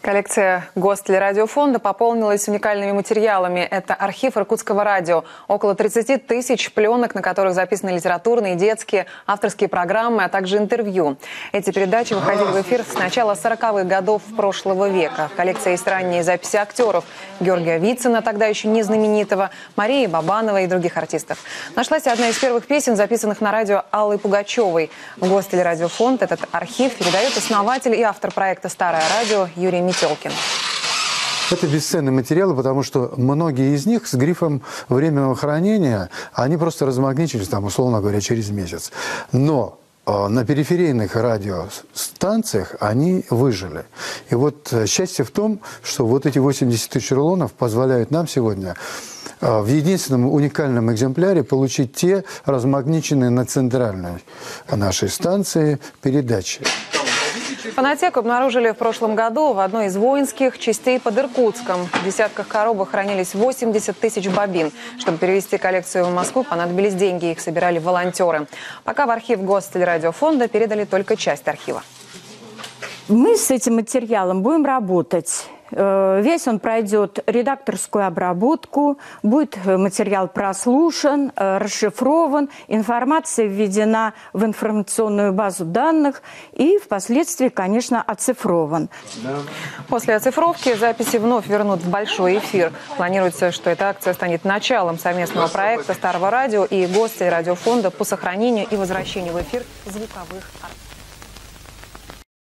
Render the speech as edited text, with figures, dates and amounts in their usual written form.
Коллекция Гостелерадиофонда пополнилась уникальными материалами. Это архив Иркутского радио. Около 30 тысяч пленок, на которых записаны литературные, детские, авторские программы, а также интервью. Эти передачи выходили в эфир с начала 40-х годов прошлого века. В коллекции есть ранние записи актеров Георгия Вицина, тогда еще не знаменитого, Марии Бабановой и других артистов. Нашлась одна из первых песен, записанных на радио Аллы Пугачевой. В Гостелерадиофонд этот архив передает основатель и автор проекта «Старое радио» Юрий Метелкин. Это бесценные материалы, потому что многие из них с грифом временного хранения, они просто размагничились, там, условно говоря, через месяц. Но на периферийных радиостанциях они выжили. И вот счастье в том, что вот эти 80 тысяч рулонов позволяют нам сегодня в единственном уникальном экземпляре получить те размагниченные на центральной нашей станции передачи. Фонотеку обнаружили в прошлом году в одной из воинских частей под Иркутском. В десятках коробок хранились 80 тысяч бобин. Чтобы перевести коллекцию в Москву, понадобились деньги. Их собирали волонтеры. Пока в архив Гостелерадиофонда передали только часть архива. Мы с этим материалом будем работать. Весь он пройдет редакторскую обработку, будет материал прослушан, расшифрован, информация введена в информационную базу данных и впоследствии, конечно, оцифрован. После оцифровки записи вновь вернут в большой эфир. Планируется, что эта акция станет началом совместного проекта Старого радио и Гостелерадиофонда по сохранению и возвращению в эфир звуковых артистов.